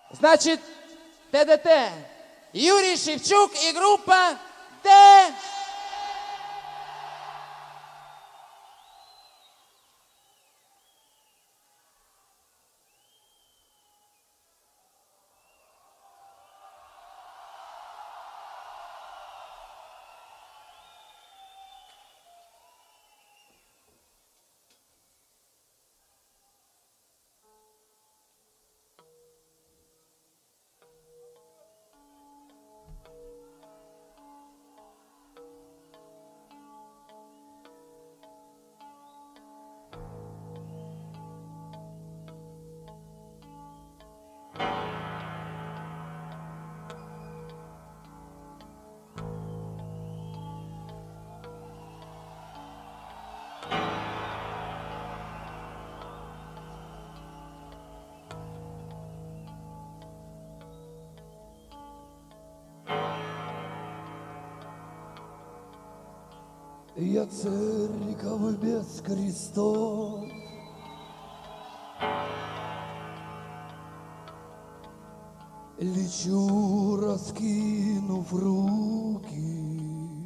Значит, ТДТ. Юрий Шевчук и группа Т. Я церковь без крестов, лечу, раскинув руки,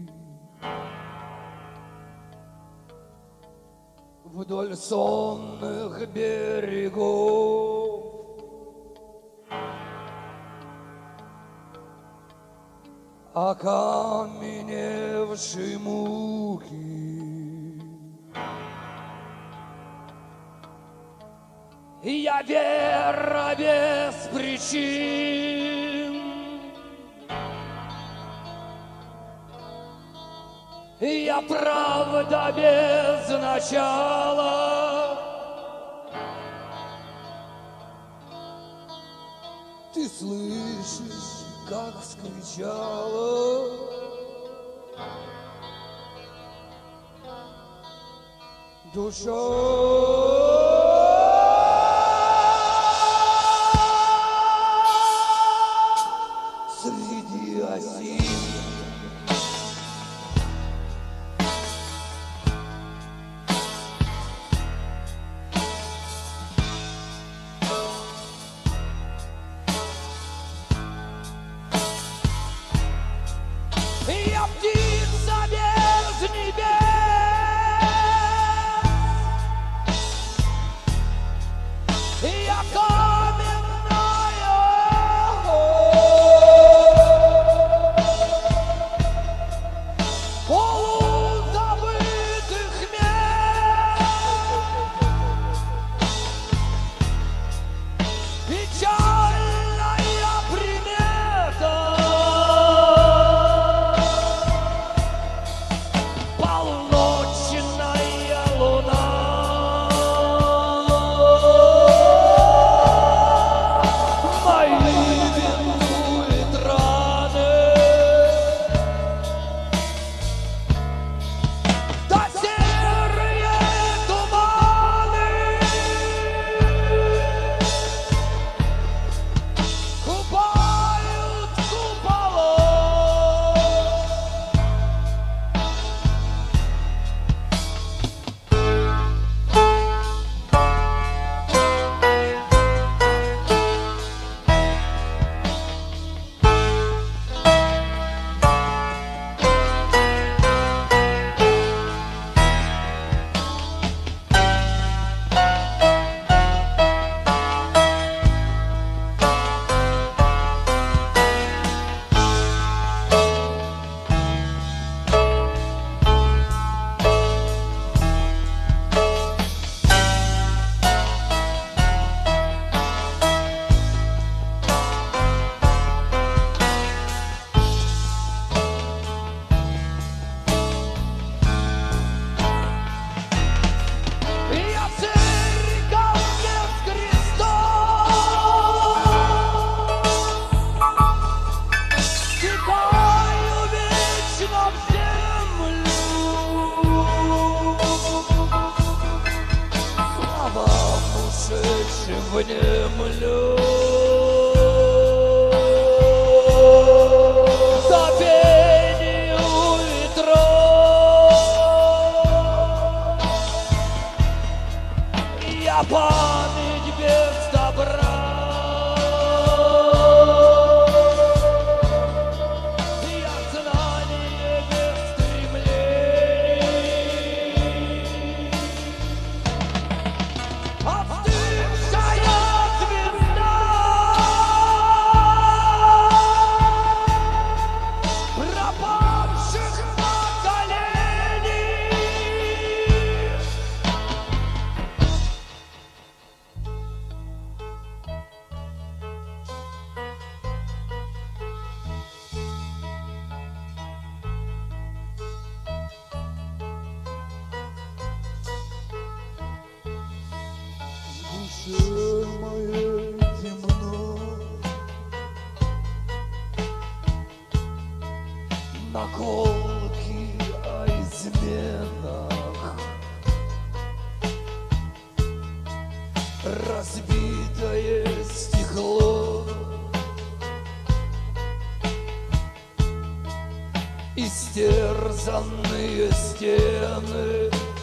вдоль сонных берегов. Окаменевшие муки. Я вера без причин, я правда без начала. Ты слышишь, как вскричала душа. Среди осин. Я птица без небес, я каменная, полузабытых мест, печальная примета. Полночная луна, мои бинтует раны, да серые туманы купают купола. Я церковь без крестов, стекаю вечно в землю, словам ушедшим внемлю. Запению ветров я память без добра. наколки о изменах, разбитое стекло, истерзанные стены.